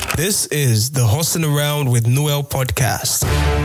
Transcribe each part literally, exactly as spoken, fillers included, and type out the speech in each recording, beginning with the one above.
This is the Hustling Around with Noel podcast.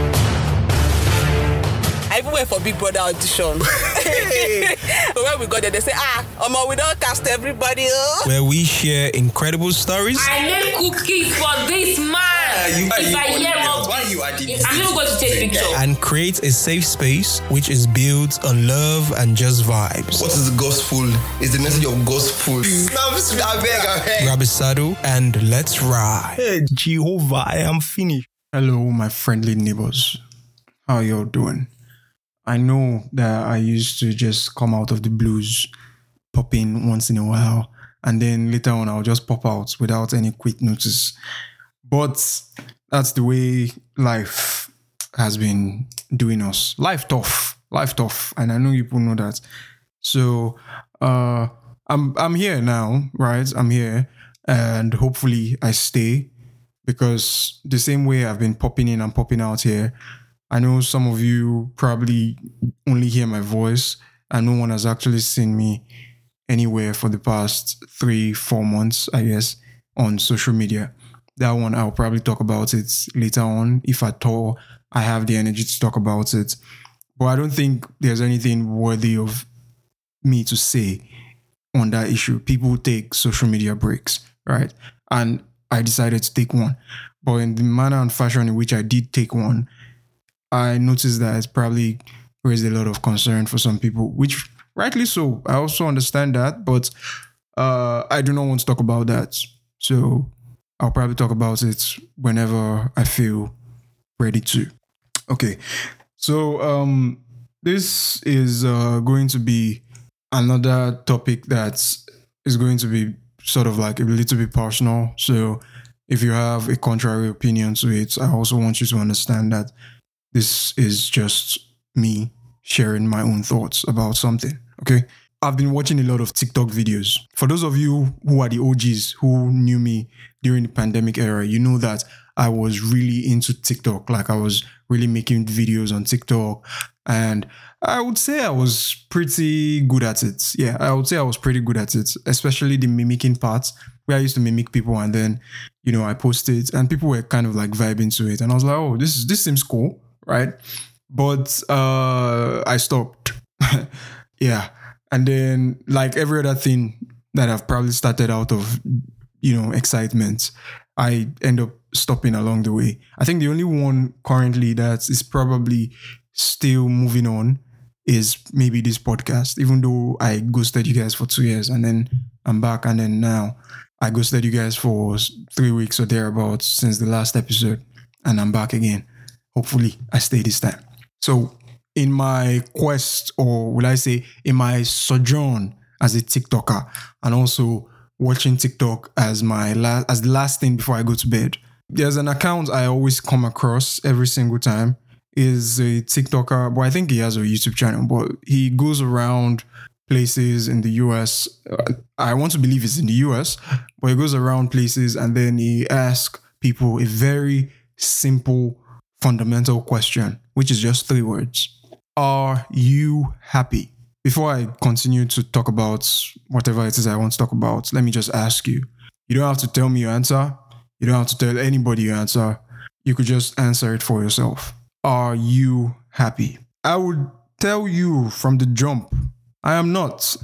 I even went for Big Brother audition. Hey. But when we got there, they say, ah, Omo, we don't cast everybody. Oh. Where we share incredible stories. I made cookies for this man. Uh, you, if you, I hear you, of why you adding I'm not going to take pictures. And create a safe space which is built on love and just vibes. What is the gospel? Is the message of gospel? I beg, I beg. Grab a saddle and let's ride. Hey, Jehovah, I am finished. Hello, my friendly neighbors. How y'all doing? I know that I used to just come out of the blues, pop in once in a while, and then later on I'll just pop out without any quick notice. But that's the way life has been doing us. Life tough, life tough, and I know people know that. So uh, I'm I'm here now, right? I'm here, and hopefully I stay, because the same way I've been popping in and popping out here, I know some of you probably only hear my voice and no one has actually seen me anywhere for the past three, four months, I guess, on social media. That one, I'll probably talk about it later on, if at all I have the energy to talk about it. But I don't think there's anything worthy of me to say on that issue. People take social media breaks, right? And I decided to take one. But in the manner and fashion in which I did take one, I noticed that it's probably raised a lot of concern for some people, which rightly so. I also understand that, but uh, I do not want to talk about that. So I'll probably talk about it whenever I feel ready to. Okay, so um, this is uh, going to be another topic that is going to be sort of like a little bit personal. So if you have a contrary opinion to it, I also want you to understand that this is just me sharing my own thoughts about something, okay? I've been watching a lot of TikTok videos. For those of you who are the O Gs who knew me during the pandemic era, you know that I was really into TikTok. Like, I was really making videos on TikTok, and I would say I was pretty good at it. Yeah, I would say I was pretty good at it, especially the mimicking part, where I used to mimic people and then, you know, I posted and people were kind of like vibing to it. And I was like, oh, this is this seems cool. Right. But uh, I stopped. Yeah. And then, like every other thing that I've probably started out of, you know, excitement, I end up stopping along the way. I think the only one currently that is probably still moving on is maybe this podcast, even though I ghosted you guys for two years and then I'm back. And then now I ghosted you guys for three weeks or thereabouts since the last episode, and I'm back again. Hopefully, I stay this time. So, in my quest, or will I say, in my sojourn as a TikToker, and also watching TikTok as my last, as the last thing before I go to bed, there's an account I always come across every single time. Is a TikToker, but I think he has a YouTube channel. But he goes around places in the U S. I want to believe it's in the U S, but he goes around places and then he asks people a very simple, fundamental question, which is just three words. Are you happy? Before I continue to talk about whatever it is I want to talk about, let me just ask you. You don't have to tell me your answer. You don't have to tell anybody your answer. You could just answer it for yourself. Are you happy? I would tell you from the jump, I am not.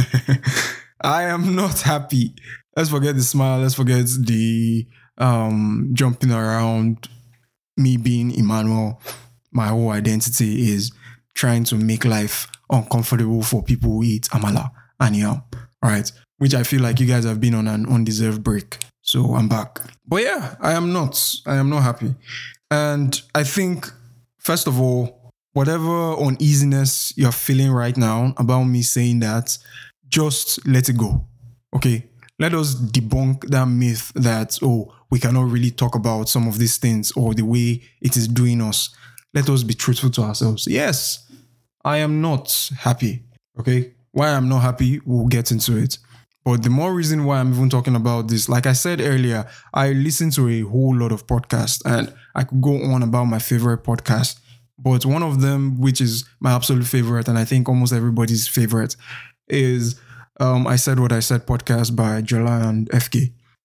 I am not happy. Let's forget the smile. Let's forget the um, jumping around. Me being Emmanuel, my whole identity is trying to make life uncomfortable for people who eat amala and yam, right? Which I feel like you guys have been on an undeserved break. So I'm back. But yeah, I am not. I am not happy. And I think, first of all, whatever uneasiness you're feeling right now about me saying that, just let it go. Okay? Let us debunk that myth that, oh, we cannot really talk about some of these things or the way it is doing us. Let us be truthful to ourselves. Yes, I am not happy. Okay? Why I'm not happy, we'll get into it. But the more reason why I'm even talking about this, like I said earlier, I listen to a whole lot of podcasts and I could go on about my favorite podcast. But one of them, which is my absolute favorite, and I think almost everybody's favorite, is um, I Said What I Said podcast by Jola and F K.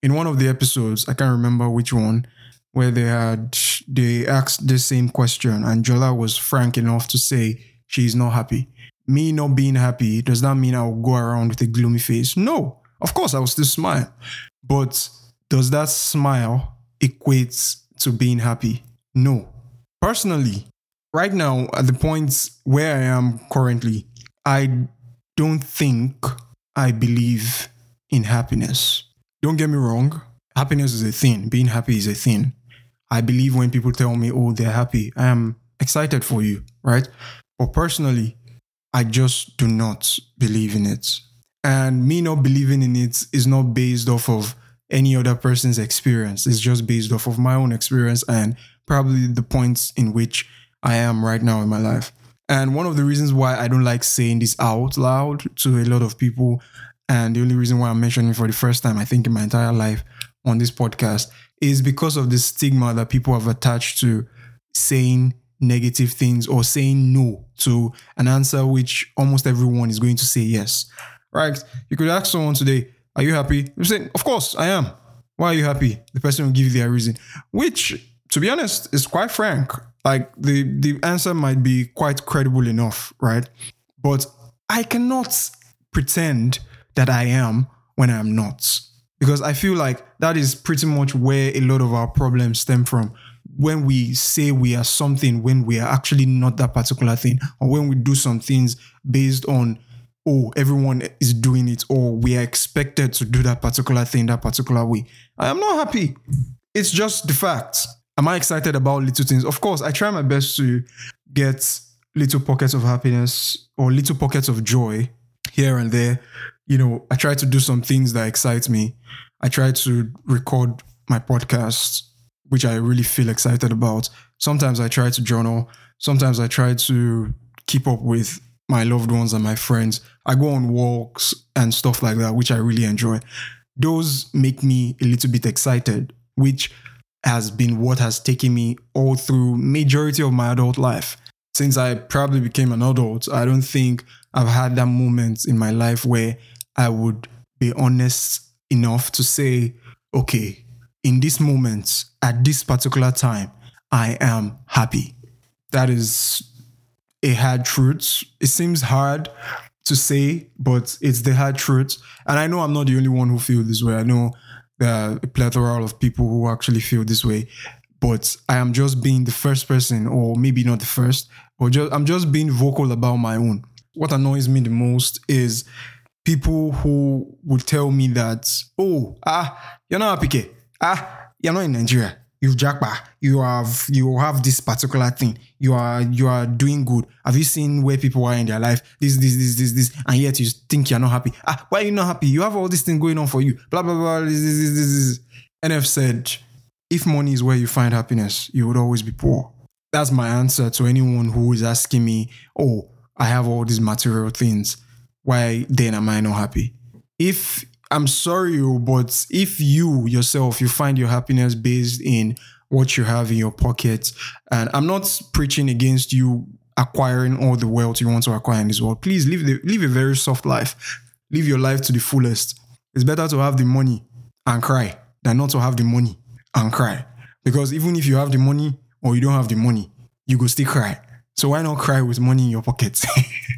in one of the episodes, I can't remember which one, where they had they asked the same question, and Jola was frank enough to say she's not happy. Me not being happy, does that mean I'll go around with a gloomy face? No. Of course, I will still smile. But does that smile equate to being happy? No. Personally, right now, at the point where I am currently, I don't think I believe in happiness. Don't get me wrong. Happiness is a thing. Being happy is a thing. I believe when people tell me, oh, they're happy, I am excited for you, right? But personally, I just do not believe in it. And me not believing in it is not based off of any other person's experience. It's just based off of my own experience and probably the points in which I am right now in my life. And one of the reasons why I don't like saying this out loud to a lot of people, and the only reason why I'm mentioning it for the first time, I think, in my entire life on this podcast, is because of the stigma that people have attached to saying negative things or saying no to an answer which almost everyone is going to say yes. Right? You could ask someone today, are you happy? You say, of course, I am. Why are you happy? The person will give you their reason, which, to be honest, is quite frank. Like, the, the answer might be quite credible enough, right? But I cannot pretend that I am when I am not. Because I feel like that is pretty much where a lot of our problems stem from. When we say we are something when we are actually not that particular thing, or when we do some things based on, oh, everyone is doing it, or we are expected to do that particular thing that particular way. I am not happy. It's just the facts. Am I excited about little things? Of course, I try my best to get little pockets of happiness or little pockets of joy here and there. You know, I try to do some things that excite me. I try to record my podcast, which I really feel excited about. Sometimes I try to journal. Sometimes I try to keep up with my loved ones and my friends. I go on walks and stuff like that, which I really enjoy. Those make me a little bit excited, which has been what has taken me all through majority of my adult life. Since I probably became an adult, I don't think I've had that moment in my life where I would be honest enough to say, okay, in this moment, at this particular time, I am happy. That is a hard truth. It seems hard to say, but it's the hard truth. And I know I'm not the only one who feels this way. I know there are a plethora of people who actually feel this way. But I am just being the first person, or maybe not the first, or just I'm just being vocal about my own. What annoys me the most is people who would tell me that, oh, ah, you're not happy, ah, you're not in Nigeria. You've jackpot. You have you have this particular thing. You are you are doing good. Have you seen where people are in their life? This, this, this, this, this, and yet you think you're not happy. Ah, why are you not happy? You have all this thing going on for you. Blah blah blah. This, this, this, this. N F said, if money is where you find happiness, you would always be poor. That's my answer to anyone who is asking me, oh, I have all these material things. Why then am I not happy? If I'm sorry, but if you yourself, you find your happiness based in what you have in your pocket, and I'm not preaching against you acquiring all the wealth you want to acquire in this world. Please live the, live a very soft life. Live your life to the fullest. It's better to have the money and cry than not to have the money and cry. Because even if you have the money or you don't have the money, you go still cry. So why not cry with money in your pockets?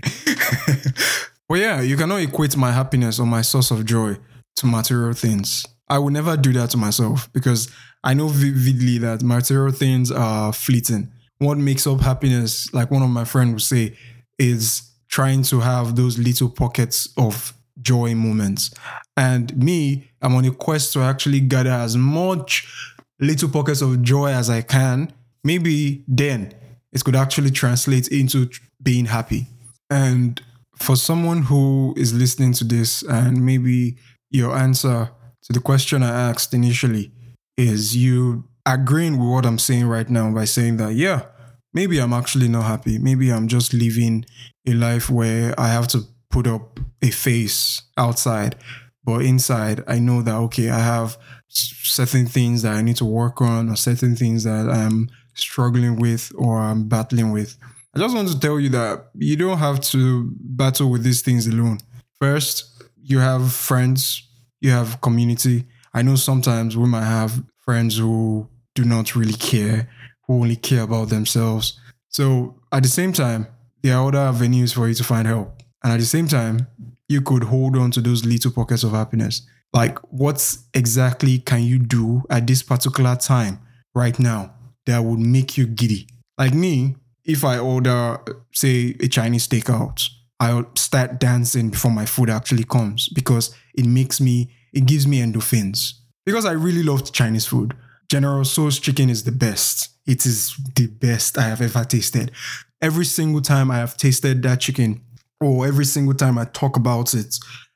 Well, yeah, you cannot equate my happiness or my source of joy to material things. I would never do that to myself because I know vividly that material things are fleeting. What makes up happiness, like one of my friends would say, is trying to have those little pockets of joy moments. And me, I'm on a quest to actually gather as much little pockets of joy as I can. Maybe then it could actually translate into being happy. And for someone who is listening to this, and maybe your answer to the question I asked initially is you agreeing with what I'm saying right now by saying that, yeah, maybe I'm actually not happy. Maybe I'm just living a life where I have to put up a face outside, but inside I know that, okay, I have certain things that I need to work on, or certain things that I'm struggling with or I'm battling with. I just want to tell you that you don't have to battle with these things alone. First, you have friends, you have community, I know sometimes we might have friends who do not really care, who only care about themselves. So at the same time, there are other avenues for you to find help. And at the same time, you could hold on to those little pockets of happiness. Like, what exactly can you do at this particular time right now that would make you giddy? Like me, if I order, say, a Chinese takeout, I'll start dancing before my food actually comes because it makes me, it gives me endorphins. Because I really love Chinese food. General Tso's chicken is the best. It is the best I have ever tasted. Every single time I have tasted that chicken, or every single time I talk about it,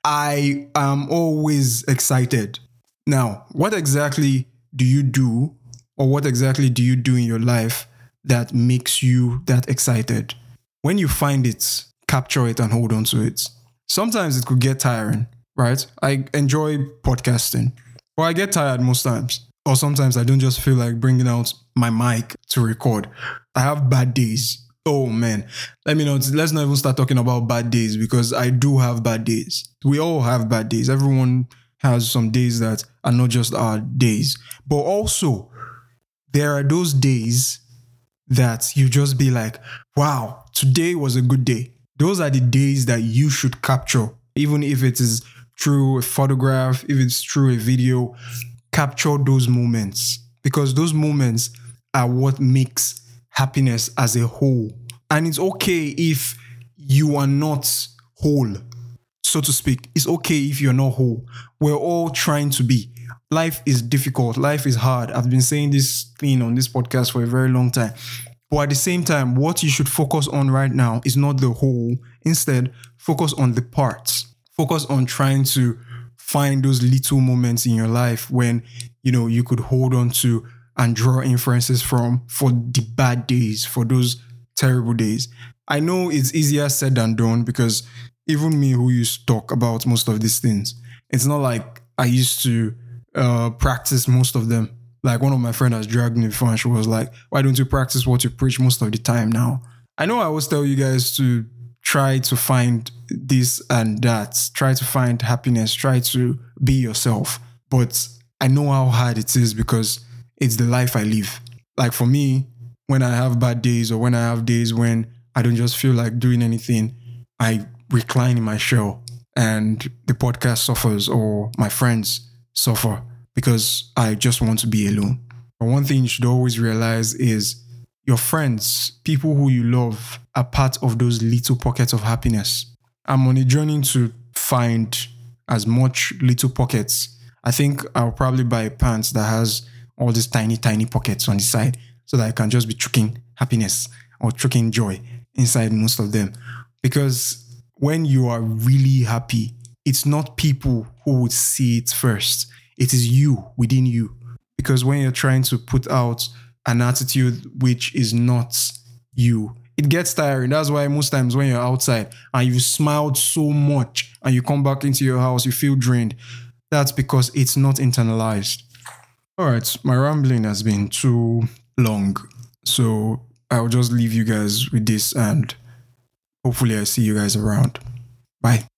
I am always excited. Now, what exactly do you do, or what exactly do you do in your life that makes you that excited? When you find it, capture it and hold on to it. Sometimes it could get tiring, right? I enjoy podcasting, but I get tired most times. Or sometimes I don't just feel like bringing out my mic to record. I have bad days. Oh man, let me know. Let's not even start talking about bad days because I do have bad days. We all have bad days. Everyone has some days that are not just our days. But also, there are those days that you just be like, wow, today was a good day. Those are the days that you should capture. Even if it is through a photograph, if it's through a video, capture those moments. Because those moments are what makes happiness as a whole. And it's okay if you are not whole, so to speak. It's okay if you're not whole. We're all trying to be. Life is difficult. Life is hard. I've been saying this thing on this podcast for a very long time. But at the same time, what you should focus on right now is not the whole. Instead, focus on the parts. Focus on trying to find those little moments in your life when, you know, you could hold on to and draw inferences from for the bad days, for those terrible days. I know it's easier said than done because even me who used to talk about most of these things, it's not like I used to uh, practice most of them. Like one of my friends has dragged me before and she was like, why don't you practice what you preach most of the time now? I know I always tell you guys to try to find this and that, try to find happiness, try to be yourself. But I know how hard it is because it's the life I live. Like for me, when I have bad days or when I have days when I don't just feel like doing anything, I recline in my shell and the podcast suffers or my friends suffer because I just want to be alone. But one thing you should always realize is your friends, people who you love, are part of those little pockets of happiness. I'm on a journey to find as much little pockets. I think I'll probably buy pants that has all these tiny, tiny pockets on the side so that I can just be chucking happiness or chucking joy inside most of them. Because when you are really happy, it's not people who would see it first. It is you within you. Because when you're trying to put out an attitude which is not you, it gets tiring. That's why most times when you're outside and you've smiled so much and you come back into your house, you feel drained. That's because it's not internalized. All right, my rambling has been too long. So I'll just leave you guys with this and hopefully I see you guys around. Bye.